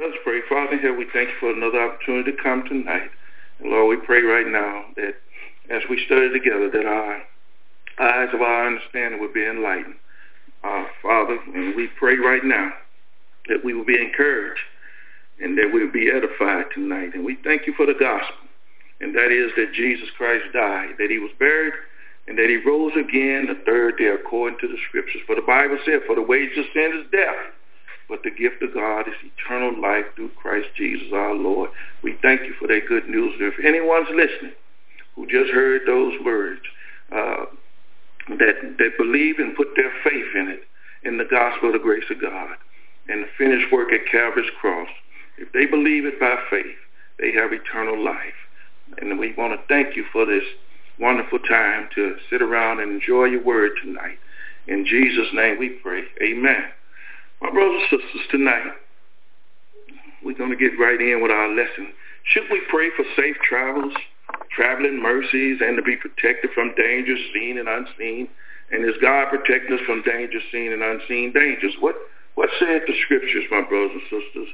Let's pray. Father in heaven, we thank you for another opportunity to come tonight. And Lord, we pray right now that as we study together, that our eyes of our understanding will be enlightened. Father, and we pray right now that we will be encouraged and that we will be edified tonight. And we thank you for the gospel, and that is that Jesus Christ died, that he was buried, and that he rose again the third day according to the scriptures. For the Bible said, for the wages of sin is death, but the gift of God is eternal life through Christ Jesus our Lord. We thank you for that good news. If anyone's listening who just heard those words, that believe and put their faith in it, in the gospel of the grace of God and the finished work at Calvary's cross, if they believe it by faith, they have eternal life. And we want to thank you for this wonderful time to sit around and enjoy your word tonight. In Jesus' name we pray. Amen. My brothers and sisters, tonight we're going to get right in with our lesson. Should we pray for safe travels, traveling mercies, and to be protected from dangers seen and unseen? And is God protecting us from dangers seen and unseen dangers? What said the scriptures, my brothers and sisters?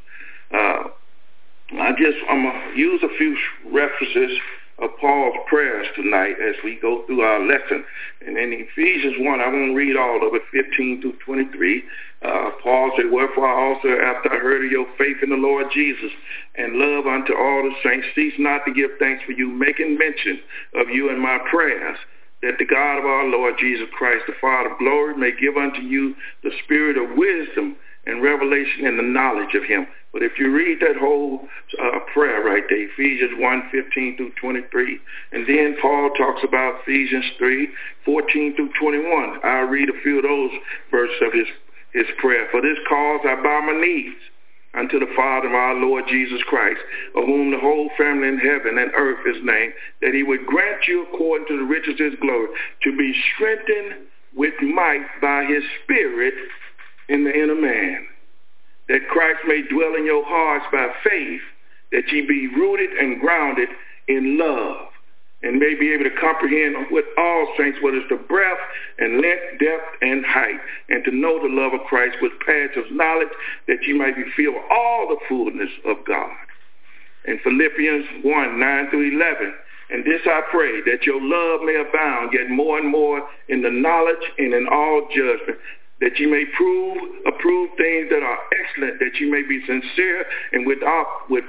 I'm going to use a few references of Paul's prayers tonight as we go through our lesson. And in Ephesians 1, I won't read all of it, 15 through 23, Paul said, wherefore I also, after I heard of your faith in the Lord Jesus and love unto all the saints, cease not to give thanks for you, making mention of you in my prayers, that the God of our Lord Jesus Christ, the Father of glory, may give unto you the spirit of wisdom and revelation and the knowledge of him. But if you read that whole prayer right there, Ephesians 1, 15 through 23, and then Paul talks about Ephesians 3, 14 through 21. I'll read a few of those verses of his prayer. For this cause I bow my knees unto the Father of our Lord Jesus Christ, of whom the whole family in heaven and earth is named, that he would grant you according to the riches of his glory to be strengthened with might by his Spirit in the inner man, that Christ may dwell in your hearts by faith, that ye be rooted and grounded in love, and may be able to comprehend with all saints what is the breadth and length, depth, and height, and to know the love of Christ with paths of knowledge, that ye might be filled with all the fullness of God. In Philippians 1, 9 through 11, and this I pray, that your love may abound yet more and more in the knowledge and in all judgment, that you may approve things that are excellent, that you may be sincere and without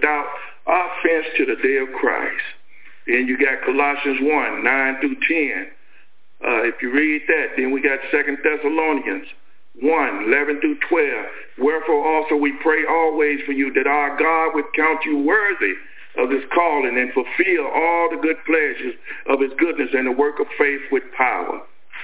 offense to the day of Christ. Then you got Colossians 1, 9 through 10. If you read that, then we got 2 Thessalonians 1, 11 through 12. Wherefore also we pray always for you, that our God would count you worthy of his calling and fulfill all the good pleasures of his goodness and the work of faith with power,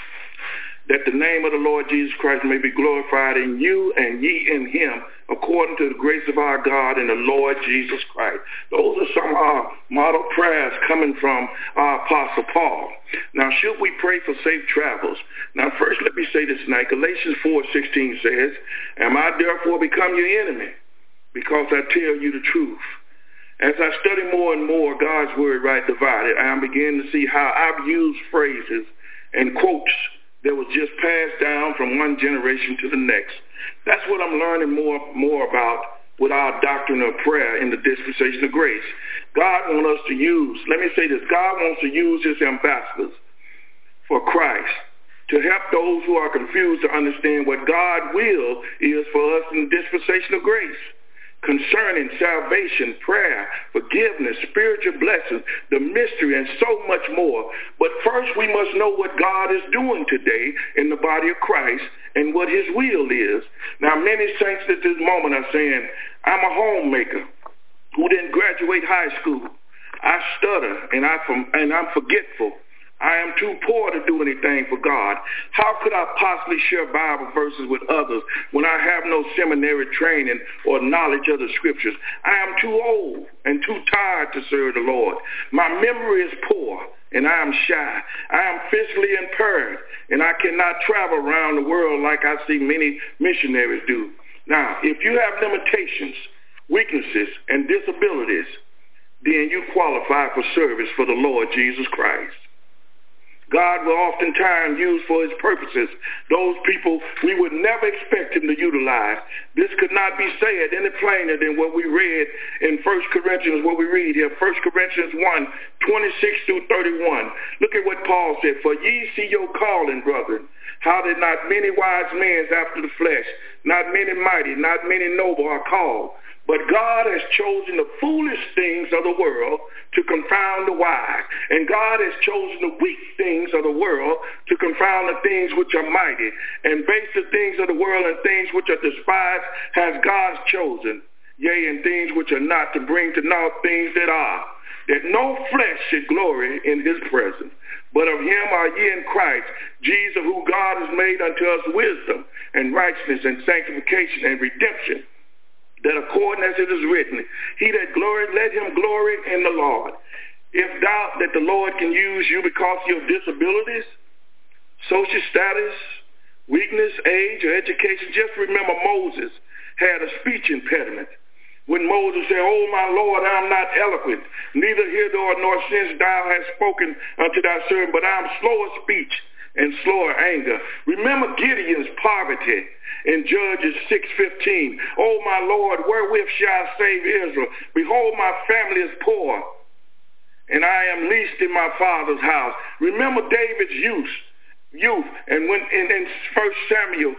that the name of the Lord Jesus Christ may be glorified in you and ye in him, according to the grace of our God and the Lord Jesus Christ. Those are some of our model prayers coming from our Apostle Paul. Now, should we pray for safe travels? Now, first, let me say this tonight. Galatians 4:16 says, am I therefore become your enemy, because I tell you the truth? As I study more and more God's word right divided, I am beginning to see how I've used phrases and quotes that was just passed down from one generation to the next. That's what I'm learning more about with our doctrine of prayer in the dispensation of grace. God wants us to use, let me say this, God wants to use his ambassadors for Christ to help those who are confused to understand what God's will is for us in the dispensation of grace, concerning salvation, prayer, forgiveness, spiritual blessings, the mystery, and so much more. But first, we must know what God is doing today in the body of Christ and what his will is. Now, many saints at this moment are saying, I'm a homemaker who didn't graduate high school. I stutter, and I'm forgetful. I am too poor to do anything for God. How could I possibly share Bible verses with others when I have no seminary training or knowledge of the scriptures? I am too old and too tired to serve the Lord. My memory is poor and I am shy. I am physically impaired and I cannot travel around the world like I see many missionaries do. Now, if you have limitations, weaknesses, and disabilities, then you qualify for service for the Lord Jesus Christ. God will oftentimes use for his purposes those people we would never expect him to utilize. This could not be said any plainer than what we read in 1 Corinthians, what we read here, 1 Corinthians 1, 26 through 31. Look at what Paul said. For ye see your calling, brethren, how that not many wise men after the flesh, not many mighty, not many noble are called. But God has chosen the foolish things of the world to confound the wise. And God has chosen the weak things of the world to confound the things which are mighty. And base the things of the world and things which are despised has God chosen. Yea, and things which are not, to bring to naught things that are, that no flesh should glory in his presence. But of him are ye in Christ, Jesus, who God has made unto us wisdom and righteousness and sanctification and redemption, that according as it is written, he that gloried, let him glory in the Lord. If doubt that the Lord can use you because of your disabilities, social status, weakness, age, or education, just remember Moses had a speech impediment. When Moses said, oh my Lord, I am not eloquent, neither hitherto nor since thou hast spoken unto thy servant, but I am slow of speech and slow of anger. Remember Gideon's poverty in Judges 6:15. Oh my Lord, wherewith shall I save Israel? Behold, my family is poor, and I am least in my father's house. Remember David's youth, and when in 1 Samuel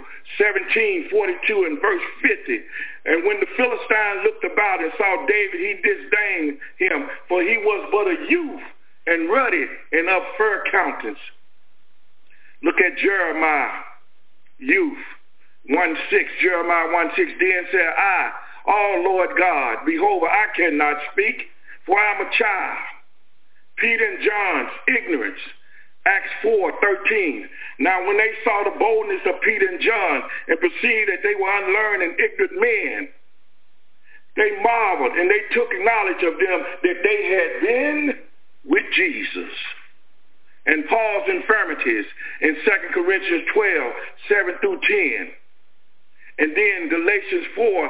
17:42 and verse 50, and when the Philistine looked about and saw David, he disdained him, for he was but a youth and ruddy and of fair countenance. Look at Jeremiah, youth, 1:6, Jeremiah 1:6, then said I, oh Lord God, behold, I cannot speak, for I am a child. Peter and John's ignorance, Acts 4:13. Now when they saw the boldness of Peter and John and perceived that they were unlearned and ignorant men, they marveled and they took knowledge of them that they had been with Jesus. And Paul's infirmities in 2 Corinthians 12:7 through 10. And then Galatians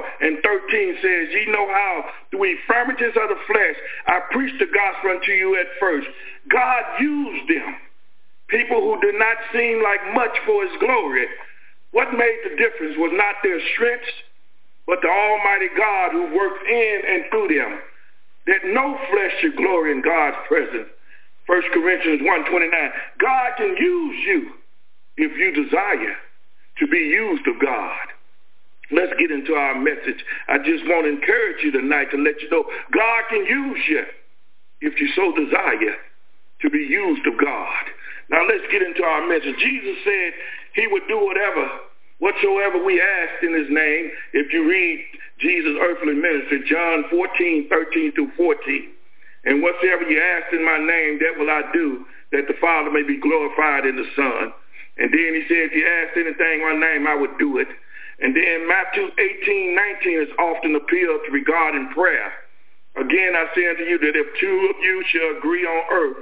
4:13 says, ye know how through infirmities of the flesh I preached the gospel unto you at first. God used them, people who did not seem like much for his glory. What made the difference was not their strengths, but the Almighty God who worked in and through them, that no flesh should glory in God's presence. 1 Corinthians 1:29. God can use you if you desire to be used of God. Let's get into our message. I just want to encourage you tonight to let you know God can use you if you so desire to be used of God. Now let's get into our message. Jesus said he would do whatsoever we asked in his name. If you read Jesus' earthly ministry, John 14:13 through 14. And whatsoever you ask in my name, that will I do, that the Father may be glorified in the Son. And then he said, if you ask anything in my name, I would do it. And then Matthew 18:19 is often appealed to regarding prayer. Again, I say unto you that if two of you shall agree on earth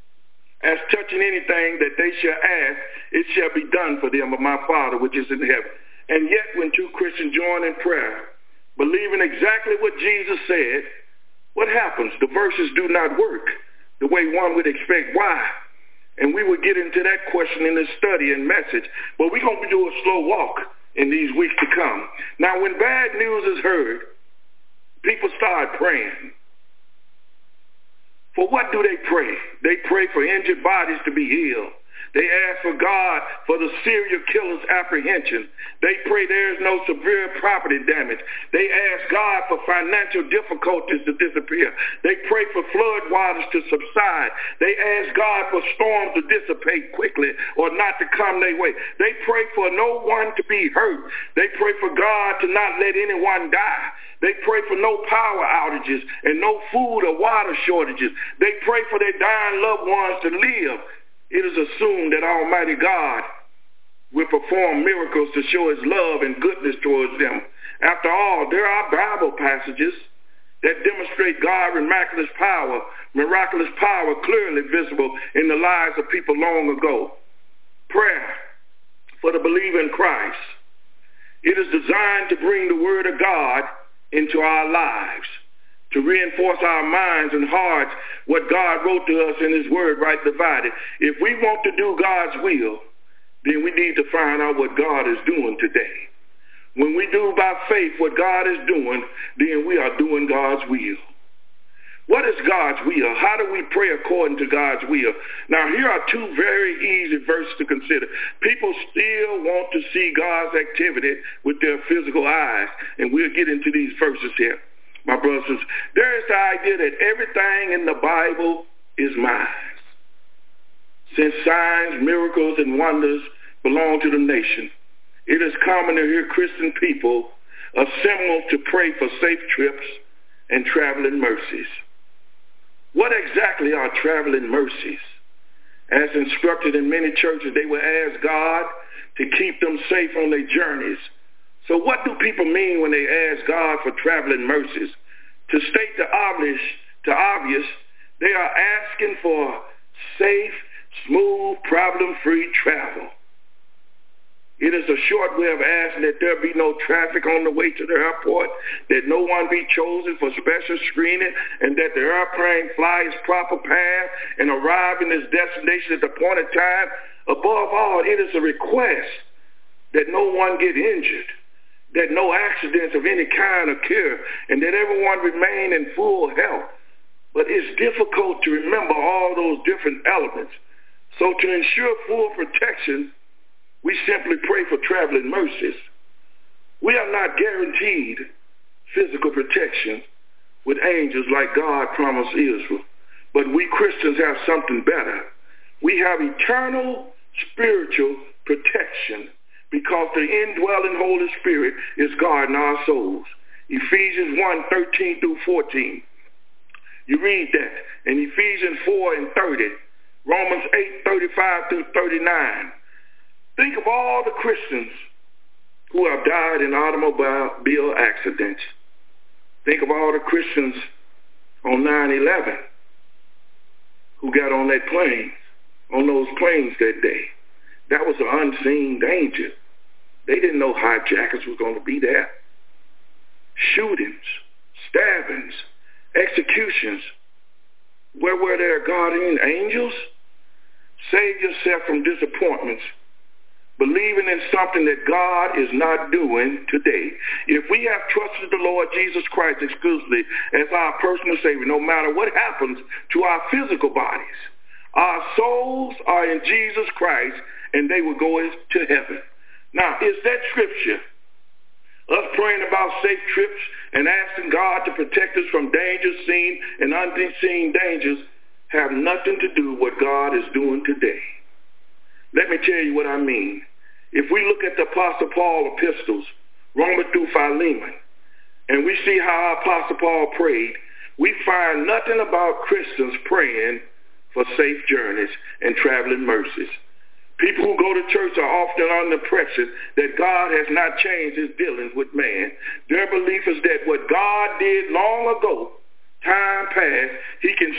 as touching anything that they shall ask, it shall be done for them of my Father which is in heaven. And yet when two Christians join in prayer, believing exactly what Jesus said, what happens? The verses do not work the way one would expect. Why? And we will get into that question in this study and message. But we're going to do a slow walk in these weeks to come. Now, when bad news is heard, people start praying. For what do they pray? They pray for injured bodies to be healed. They ask for God for the serial killer's apprehension. They pray there is no severe property damage. They ask God for financial difficulties to disappear. They pray for flood waters to subside. They ask God for storms to dissipate quickly or not to come their way. They pray for no one to be hurt. They pray for God to not let anyone die. They pray for no power outages and no food or water shortages. They pray for their dying loved ones to live. It is assumed that Almighty God will perform miracles to show his love and goodness towards them. After all, there are Bible passages that demonstrate God's miraculous power clearly visible in the lives of people long ago. Prayer for the believer in Christ. It is designed to bring the word of God into our lives. to reinforce our minds and hearts what God wrote to us in his word, right divided. If we want to do God's will, then we need to find out what God is doing today. When we do by faith what God is doing, then we are doing God's will. What is God's will? How do we pray according to God's will? Now, here are two very easy verses to consider. People still want to see God's activity with their physical eyes, and we'll get into these verses here. My brothers, there is the idea that everything in the Bible is mine. Since signs, miracles, and wonders belong to the nation, it is common to hear Christian people assemble to pray for safe trips and traveling mercies. What exactly are traveling mercies? As instructed in many churches, they will ask God to keep them safe on their journeys. So what do people mean when they ask God for traveling mercies? To state the obvious, they are asking for safe, smooth, problem-free travel. It is a short way of asking that there be no traffic on the way to the airport, that no one be chosen for special screening, and that the airplane fly its proper path and arrive in its destination at the appointed time. Above all, it is a request that no one get injured, that no accidents of any kind occur, and that everyone remain in full health. But it's difficult to remember all those different elements. So to ensure full protection, we simply pray for traveling mercies. We are not guaranteed physical protection with angels like God promised Israel. But we Christians have something better. We have eternal spiritual protection because the indwelling Holy Spirit is guarding our souls. Ephesians 1:13-14. You read that. And Ephesians 4:30. Romans 8:35-39. Think of all the Christians who have died in automobile accidents. Think of all the Christians on 9/11 who got on that plane, on those planes that day. That was an unseen danger. They didn't know hijackers were going to be there. Shootings, stabbings, executions. Where were their guardian angels? Save yourself from disappointments, believing in something that God is not doing today. If we have trusted the Lord Jesus Christ exclusively as our personal Savior, no matter what happens to our physical bodies, our souls are in Jesus Christ and they will go to heaven. Now, is that scripture, us praying about safe trips and asking God to protect us from dangers, seen and unseen dangers, have nothing to do with what God is doing today? Let me tell you what I mean. If we look at the Apostle Paul epistles, Romans through Philemon, and we see how Apostle Paul prayed, we find nothing about Christians praying for safe journeys and traveling mercies. People who go to church are often under the impression that God has not changed his dealings with man. Their belief is that what God did long ago, time past, he can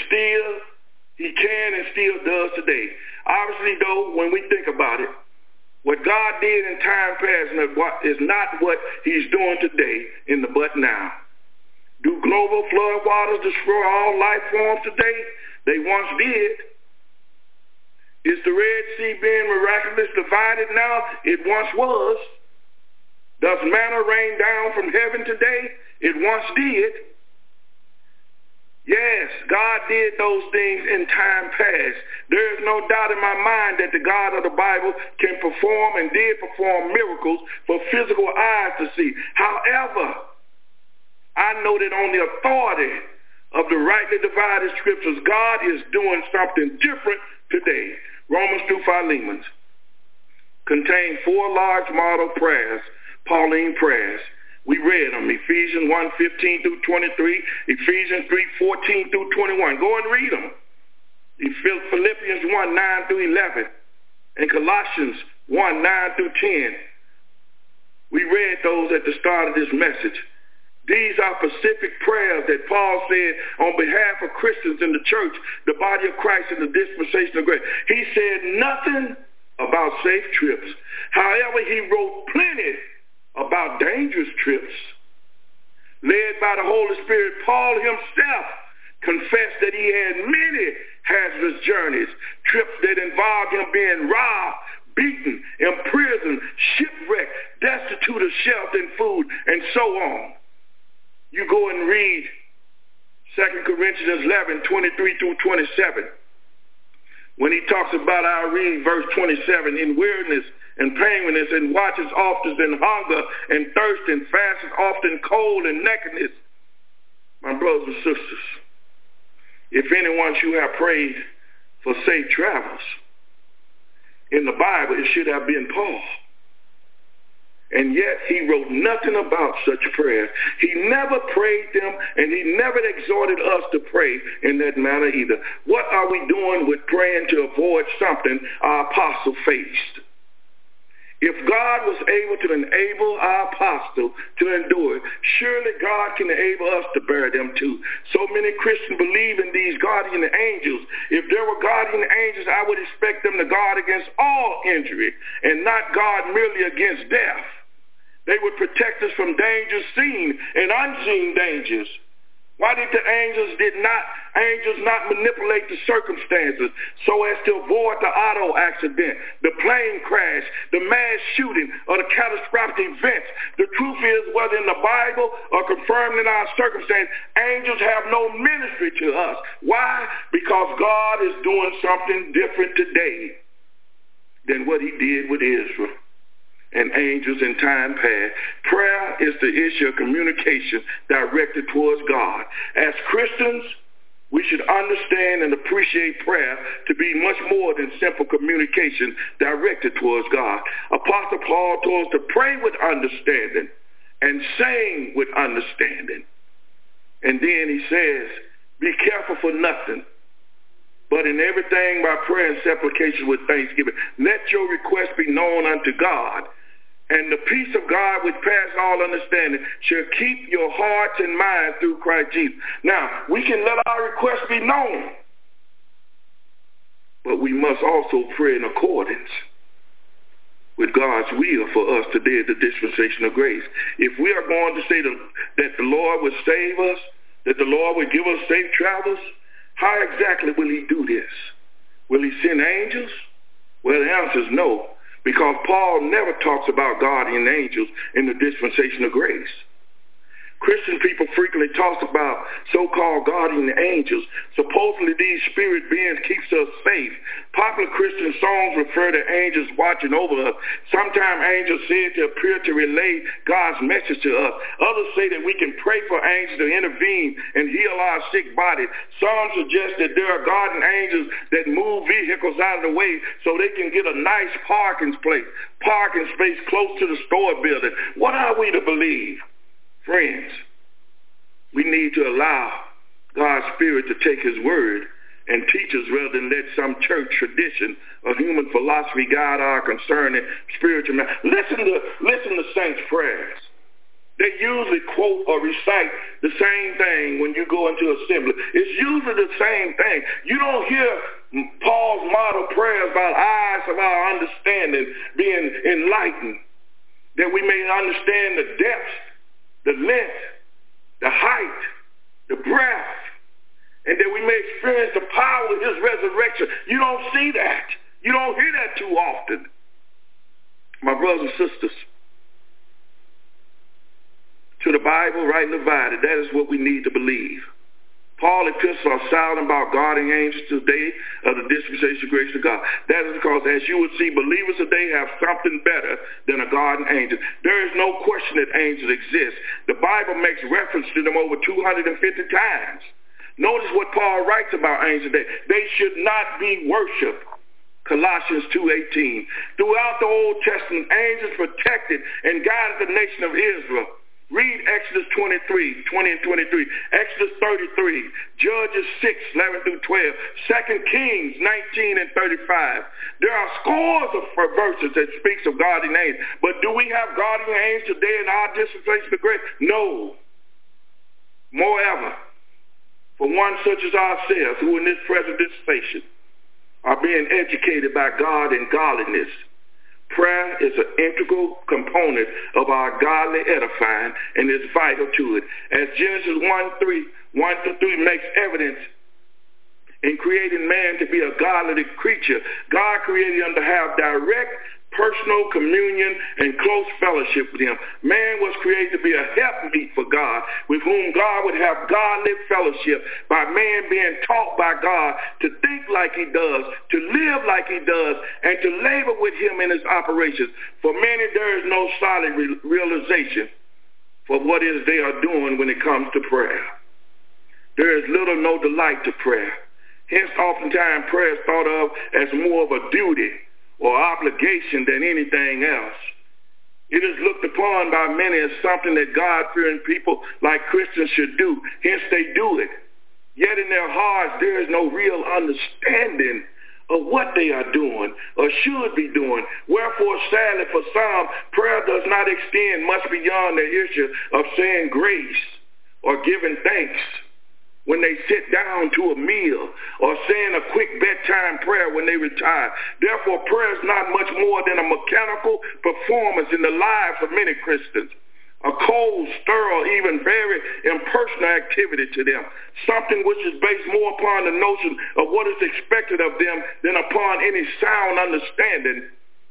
and still does today. Obviously, though, when we think about it, what God did in time past is not what he's doing today in the but now. Do global flood waters destroy all life forms today? They once did. Is the Red Sea being miraculously divided now? It once was. Does manna rain down from heaven today? It once did. Yes, God did those things in time past. There is no doubt in my mind that the God of the Bible can perform and did perform miracles for physical eyes to see. However, I know that on the authority of the rightly divided scriptures, God is doing something different today. Romans through Philemon contain 4 large model prayers, Pauline prayers. We read them, Ephesians 1:15-23, Ephesians 3:14-21. Go and read them. Philippians 1:9-11, and Colossians 1:9-10. We read those at the start of this message. These are specific prayers that Paul said on behalf of Christians in the church, the body of Christ in the dispensation of grace. He said nothing about safe trips. However, he wrote plenty about dangerous trips. led by the Holy Spirit, Paul himself confessed that he had many hazardous journeys, trips that involved him being robbed, beaten, imprisoned, shipwrecked, destitute of shelter and food, and so on. You go and read 2 Corinthians 11, 23 through 27. When he talks about, I'll read verse 27, in weariness and painfulness and watches often and hunger and thirst and fast often cold and nakedness. My brothers and sisters, if anyone should have prayed for safe travels, in the Bible it should have been Paul. And yet he wrote nothing about such prayers. He never prayed them, and he never exhorted us to pray in that manner either. What are we doing with praying to avoid something our apostle faced? If God was able to enable our apostle to endure it, surely God can enable us to bear them too. So many Christians believe in these guardian angels. If there were guardian angels, I would expect them to guard against all injury and not guard merely against death. They would protect us from dangers seen and unseen dangers. Why did the angels not manipulate the circumstances so as to avoid the auto accident, the plane crash, the mass shooting, or the catastrophic events? The truth is, whether in the Bible or confirmed in our circumstance, angels have no ministry to us. Why? Because God is doing something different today than what he did with Israel and angels in time past. Prayer is the issue of communication directed towards God. As Christians, we should understand and appreciate prayer to be much more than simple communication directed towards God. Apostle Paul told us to pray with understanding and sing with understanding. And then he says, be careful for nothing, but in everything by prayer and supplication with thanksgiving, let your request be known unto God. And the peace of God, which passes all understanding, shall keep your hearts and minds through Christ Jesus. Now, we can let our requests be known, but we must also pray in accordance with God's will for us today at the dispensation of grace. If we are going to say that the Lord will save us, that the Lord will give us safe travels, how exactly will he do this? Will he send angels? Well, the answer is no. Because Paul never talks about guardian angels in the dispensation of grace. Christian people frequently talk about so-called guardian angels. Supposedly these spirit beings keeps us safe. Popular Christian songs refer to angels watching over us. Sometimes angels said to appear to relay God's message to us. Others say that we can pray for angels to intervene and heal our sick body. Some suggest that there are guardian angels that move vehicles out of the way so they can get a nice parking space close to the store building. What are we to believe? Friends, we need to allow God's Spirit to take his word and teach us rather than let some church tradition or human philosophy guide our concerning spiritual matters. Listen to saints' prayers. They usually quote or recite the same thing when you go into assembly. It's usually the same thing. You don't hear Paul's model prayers about eyes of our understanding being enlightened, that we may understand the depths, the length, the height, the breadth, and that we may experience the power of his resurrection. You don't see that. You don't hear that too often. My brothers and sisters, to the Bible, rightly divided, that is what we need to believe. Paul's epistles are silent about guardian angels today of the dispensation of grace of God. That is because, as you would see, believers today have something better than a guardian angel. There is no question that angels exist. The Bible makes reference to them over 250 times. Notice what Paul writes about angels today. They should not be worshipped. Colossians 2:18. Throughout the Old Testament, angels protected and guided the nation of Israel. Read Exodus 23, 20 and 23, Exodus 33, Judges 6, 11 through 12, 2 Kings 19 and 35. There are scores of verses that speaks of guardian angels. But do we have guardian angels today in our dispensation of grace? No. Moreover, for one such as ourselves, who in this present dispensation are being educated by God in godliness, Prayer is an integral component of our godly edifying and is vital to it. As Genesis 1-3 makes evidence in creating man to be a godly creature, God created him to have direct personal communion and close fellowship with him. Man was created to be a helpmeet for God, with whom God would have godly fellowship by man being taught by God to think like he does, to live like he does, and to labor with him in his operations. For many, there is no solid realization for what it is they are doing when it comes to prayer. There is little or no delight to prayer. Hence, oftentimes, prayer is thought of as more of a duty or obligation than anything else. It is looked upon by many as something that God-fearing people like Christians should do. Hence, they do it. Yet in their hearts, there is no real understanding of what they are doing or should be doing. Wherefore, sadly, for some, prayer does not extend much beyond the issue of saying grace or giving thanks when they sit down to a meal, or saying a quick bedtime prayer when they retire. Therefore, prayer is not much more than a mechanical performance in the lives of many Christians, a cold, sterile, even very impersonal activity to them, something which is based more upon the notion of what is expected of them than upon any sound understanding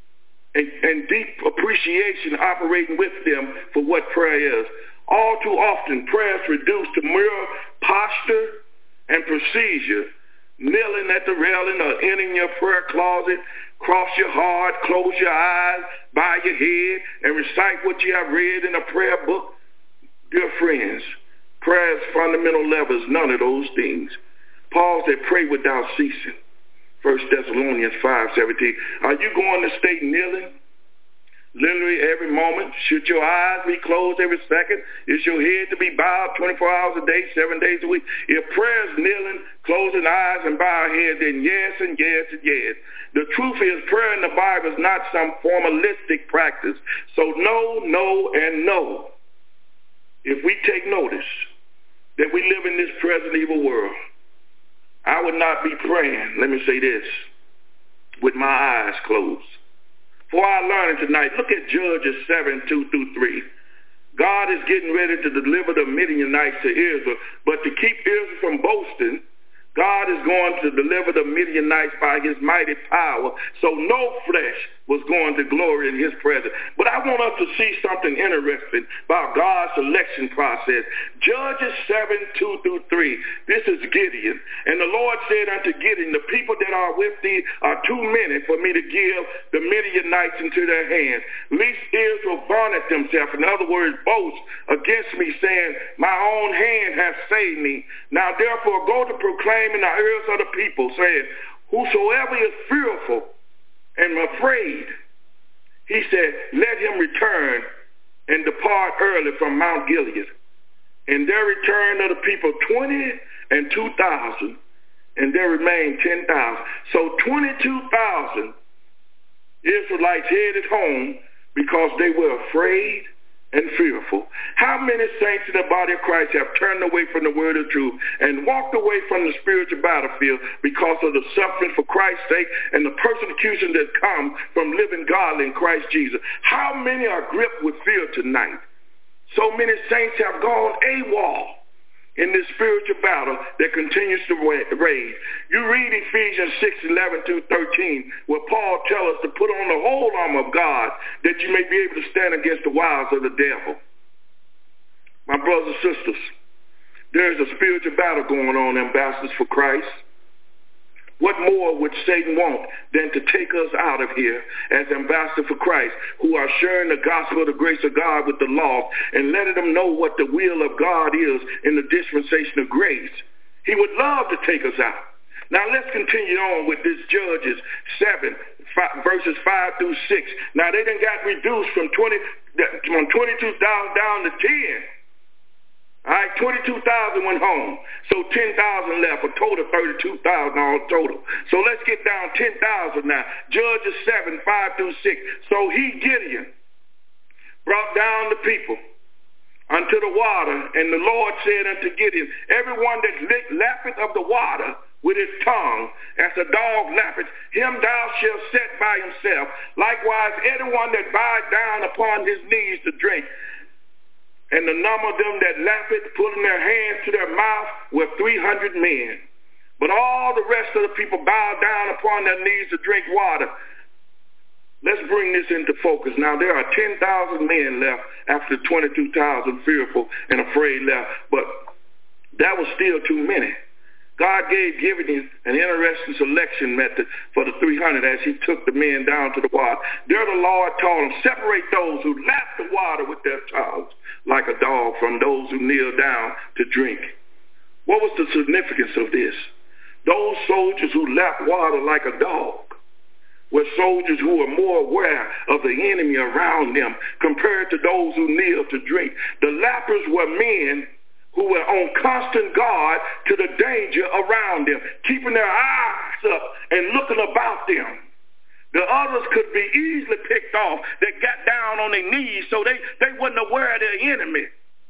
and deep appreciation operating with them for what prayer is. All too often, prayer is reduced to mere posture and procedure, kneeling at the railing or entering your prayer closet, cross your heart, close your eyes, bow your head, and recite what you have read in a prayer book. Dear friends, prayer's fundamental level is none of those things. Paul said, pray without ceasing. 1 Thessalonians 5:17. Are you going to stay kneeling? Literally every moment? Should your eyes be closed every second? Is your head to be bowed 24 hours a day, 7 days a week? If prayer is kneeling, closing eyes, and bow head, then yes and yes and yes. The truth is, prayer in the Bible is not some formalistic practice. So no, no, and no. If we take notice that we live in this present evil world, I would not be praying, let me say this, with my eyes closed. For our learning tonight, look at Judges 7:2-3. God is getting ready to deliver the Midianites to Israel, but to keep Israel from boasting, God is going to deliver the Midianites by his mighty power, so no flesh was going to glory in his presence. But I want us to see something interesting about God's selection process. Judges 7:2-3. This is Gideon. And the Lord said unto Gideon, the people that are with thee are too many for me to give the Midianites into their hands. Lest Israel vaunt themselves, in other words, boast against me, saying, my own hand hath saved me. Now therefore go to proclaim in the ears of the people, saying, whosoever is fearful and afraid, he said, let him return and depart early from Mount Gilead. And there returned of the people 22,000, and there remained 10,000. So 22,000 Israelites headed home because they were afraid and fearful. How many saints in the body of Christ have turned away from the word of truth and walked away from the spiritual battlefield because of the suffering for Christ's sake and the persecution that comes from living godly in Christ Jesus? How many are gripped with fear tonight? So many saints have gone AWOL in this spiritual battle that continues to rage. You read Ephesians 6:11-13, where Paul tells us to put on the whole armor of God that you may be able to stand against the wiles of the devil. My brothers and sisters, there is a spiritual battle going on, ambassadors for Christ. What more would Satan want than to take us out of here as ambassadors for Christ, who are sharing the gospel of the grace of God with the lost and letting them know what the will of God is in the dispensation of grace? He would love to take us out. Now let's continue on with this Judges 7, verses 5-6. Now they done got reduced from 22,000 down to 10. All right, 22,000 went home. So 10,000 left, a total of 32,000 all total. So let's get down 10,000 now. Judges 7:5-6. So he, Gideon, brought down the people unto the water, and the Lord said unto Gideon, everyone that lappeth of the water with his tongue, as a dog lappeth, him thou shalt set by himself. Likewise, anyone that bowed down upon his knees to drink. And the number of them that lappeth, putting their hands to their mouth, were 300 men. But all the rest of the people bowed down upon their knees to drink water. Let's bring this into focus. Now, there are 10,000 men left after 22,000 fearful and afraid left, but that was still too many. God gave Gideon an interesting selection method for the 300 as he took the men down to the water. There the Lord told him, separate those who lap the water with their tongues like a dog from those who kneel down to drink. What was the significance of this? Those soldiers who lap water like a dog were soldiers who were more aware of the enemy around them compared to those who kneel to drink. The lappers were men who were on constant guard to the danger around them, keeping their eyes up and looking about them. The others could be easily picked off that got down on their knees so they wasn't aware of their enemy.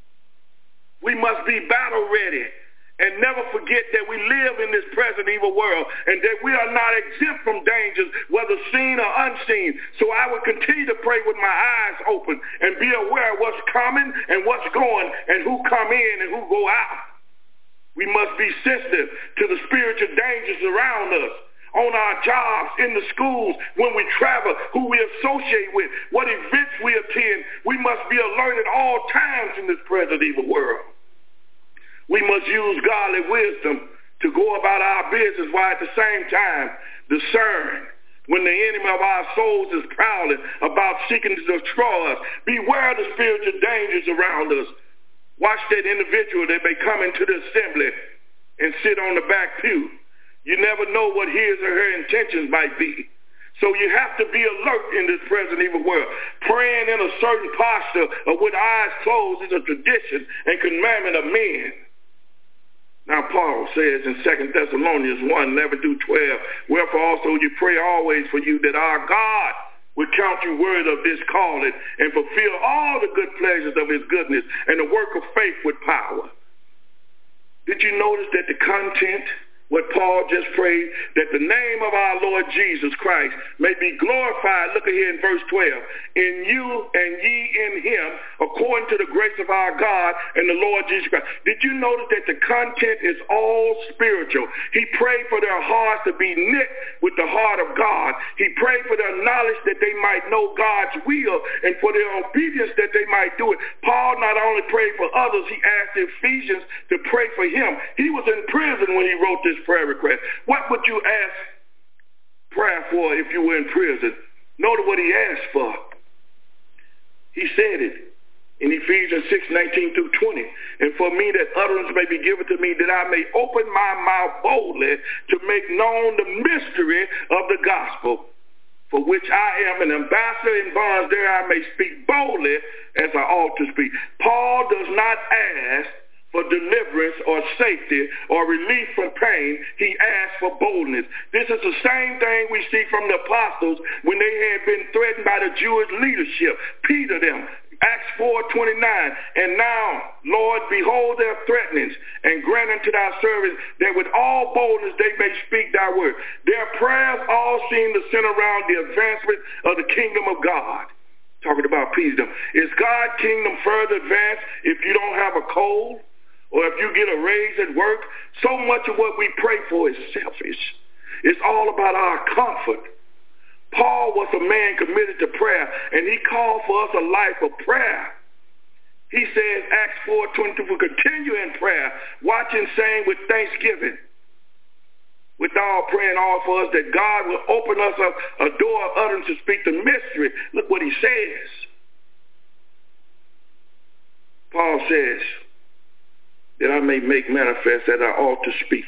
We must be battle ready and never forget that we live in this present evil world and that we are not exempt from dangers, whether seen or unseen. So I will continue to pray with my eyes open and be aware of what's coming and what's going and who come in and who go out. We must be sensitive to the spiritual dangers around us, on our jobs, in the schools, when we travel, who we associate with, what events we attend. We must be alert at all times in this present evil world. We must use godly wisdom to go about our business while at the same time discern when the enemy of our souls is prowling about seeking to destroy us. Beware of the spiritual dangers around us. Watch that individual that may come into the assembly and sit on the back pew. You never know what his or her intentions might be. So you have to be alert in this present evil world. Praying in a certain posture or with eyes closed is a tradition and commandment of men. Now Paul says in 2 Thessalonians 1:11-12, wherefore also you pray always for you that our God would count you worthy of this calling and fulfill all the good pleasures of his goodness and the work of faith with power. Did you notice that the content, what Paul just prayed, that the name of our Lord Jesus Christ may be glorified, look at here in verse 12, in you and ye in him, according to the grace of our God and the Lord Jesus Christ. Did you notice that the content is all spiritual? He prayed for their hearts to be knit with the heart of God. He prayed for their knowledge that they might know God's will and for their obedience that they might do it. Paul not only prayed for others, he asked the Ephesians to pray for him. He was in prison when he wrote this prayer request. What would you ask prayer for if you were in prison? Notice what he asked for. He said it in Ephesians 6:19-20. And for me that utterance may be given to me, that I may open my mouth boldly to make known the mystery of the gospel, for which I am an ambassador in bonds, there I may speak boldly as I ought to speak. Paul does not ask for deliverance or safety or relief from pain. He asked for boldness. This is the same thing we see from the apostles when they had been threatened by the Jewish leadership. Peter them, Acts 4:29. And now, Lord, behold their threatenings, and grant unto thy servants that with all boldness they may speak thy word. Their prayers all seem to center around the advancement of the kingdom of God. Talking about peace. Is God's kingdom further advanced if you don't have a cold? Or if you get a raise at work? So much of what we pray for is selfish. It's all about our comfort. Paul was a man committed to prayer, and he called for us a life of prayer. He says, Acts 4:22, continue in prayer, watching, saying with thanksgiving, with all praying all for us, that God will open us up a door of utterance to speak the mystery. Look what he says. Paul says, that I may make manifest that I ought to speak.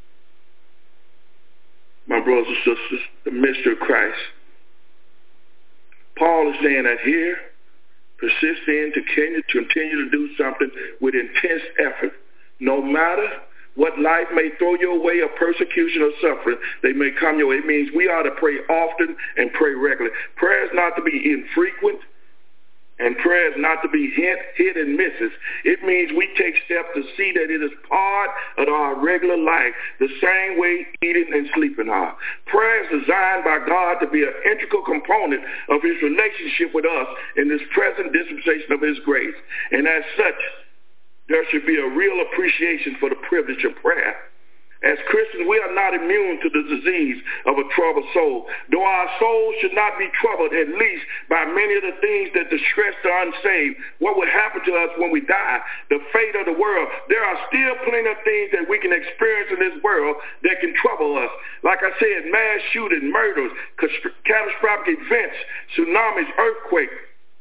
My brothers and sisters, the mystery of Christ. Paul is saying that here, persist in to continue to do something with intense effort. No matter what life may throw your way of persecution or suffering, they may come your way. It means we ought to pray often and pray regularly. Prayer is not to be infrequent. And prayer is not to be hit and misses. It means we take steps to see that it is part of our regular life, the same way eating and sleeping are. Prayer is designed by God to be an integral component of his relationship with us in this present dispensation of his grace. And as such, there should be a real appreciation for the privilege of prayer. As Christians, we are not immune to the disease of a troubled soul. Though our souls should not be troubled, at least by many of the things that distress the unsaved, what would happen to us when we die, the fate of the world, there are still plenty of things that we can experience in this world that can trouble us. Like I said, mass shooting, murders, catastrophic events, tsunamis, earthquakes.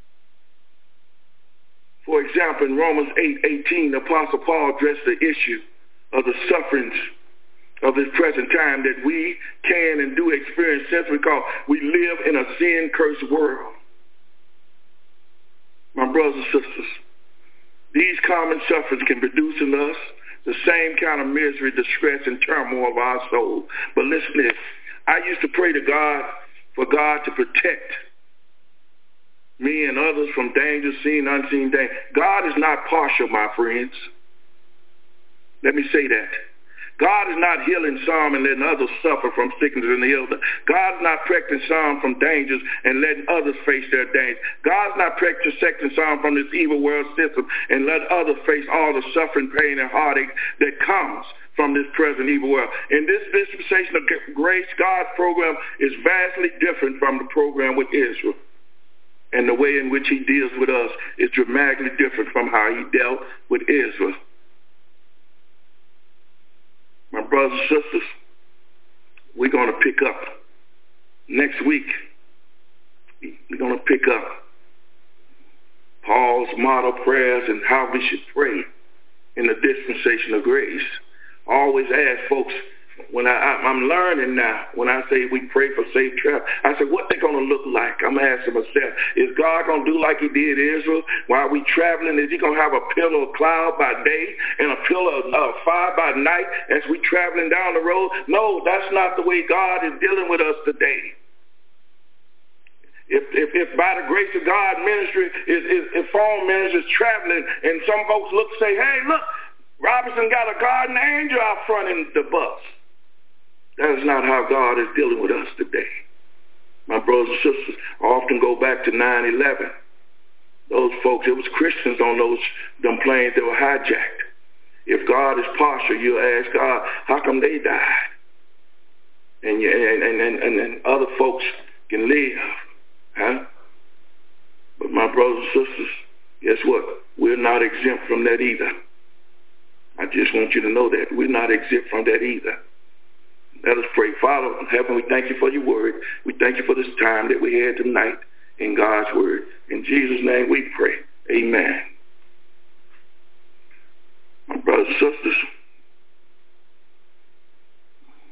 For example, in Romans 8:18, the Apostle Paul addressed the issue of the sufferings of this present time that we can and do experience simply because we live in a sin-cursed world. My brothers and sisters, these common sufferings can produce in us the same kind of misery, distress, and turmoil of our soul. But listen to this. I used to pray to God for God to protect me and others from danger, seen, unseen danger. God is not partial, my friends. Let me say that. God is not healing some and letting others suffer from sickness and illness. God is not protecting some from dangers and letting others face their dangers. God is not protecting some from this evil world system and let others face all the suffering, pain, and heartache that comes from this present evil world. In this dispensation of grace, God's program is vastly different from the program with Israel. And the way in which he deals with us is dramatically different from how he dealt with Israel. My brothers and sisters, we're going to pick up next week. We're going to pick up Paul's model prayers and how we should pray in the dispensation of grace. I always ask folks, when I'm learning now, when I say we pray for safe travel, I say, what they going to look like? I'm asking myself, is God going to do like he did Israel while we traveling? Is he going to have a pillar of cloud by day and a pillar of fire by night as we traveling down the road? No, that's not the way God is dealing with us today. If by the grace of God ministry if phone ministry is traveling and some folks say, hey, look, Robinson got a guardian angel out front in the bus. That is not how God is dealing with us today. My brothers and sisters, I often go back to 9/11. Those folks, it was Christians on them planes that were hijacked. If God is partial, you'll ask God, how come they died? And other folks can live. Huh? But my brothers and sisters, guess what? We're not exempt from that either. I just want you to know that. We're not exempt from that either. Let us pray. Father in heaven, we thank you for your word. We thank you for this time that we had tonight in God's word. In Jesus' name we pray. Amen. My brothers and sisters,